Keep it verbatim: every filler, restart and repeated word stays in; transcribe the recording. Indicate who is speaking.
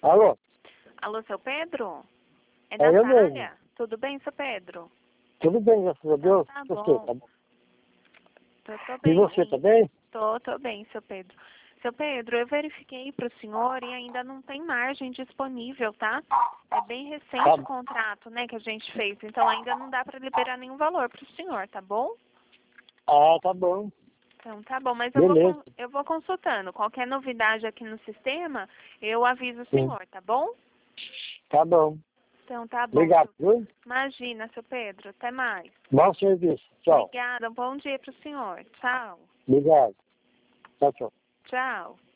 Speaker 1: Alô?
Speaker 2: Alô, seu Pedro? É
Speaker 1: É
Speaker 2: da
Speaker 1: eu mesmo.
Speaker 2: Natália? Tudo bem, seu Pedro?
Speaker 1: Tudo bem, graças a Deus.
Speaker 2: Tá
Speaker 1: Você
Speaker 2: bom.
Speaker 1: tá...
Speaker 2: Tô, tô
Speaker 1: E
Speaker 2: bem,
Speaker 1: você
Speaker 2: sim.
Speaker 1: tá bem?
Speaker 2: Tô, tô bem, seu Pedro. Seu Pedro, eu verifiquei para o senhor e ainda não tem margem disponível, tá? É bem recente
Speaker 1: Tá.
Speaker 2: o contrato, né, que a gente fez, então ainda não dá para liberar nenhum valor para o senhor, tá bom?
Speaker 1: Ah, tá bom.
Speaker 2: Então tá bom, mas eu vou,
Speaker 1: Beleza.
Speaker 2: con- eu vou consultando. Qualquer novidade aqui no sistema, eu aviso o
Speaker 1: Sim.
Speaker 2: senhor, tá bom?
Speaker 1: Tá bom.
Speaker 2: Então tá bom.
Speaker 1: Obrigado,
Speaker 2: Seu...
Speaker 1: viu?
Speaker 2: Imagina, seu Pedro. Até mais.
Speaker 1: Bom serviço. Tchau.
Speaker 2: Obrigada. Um bom dia para o senhor. Tchau.
Speaker 1: Obrigado. Tchau, tchau.
Speaker 2: Tchau.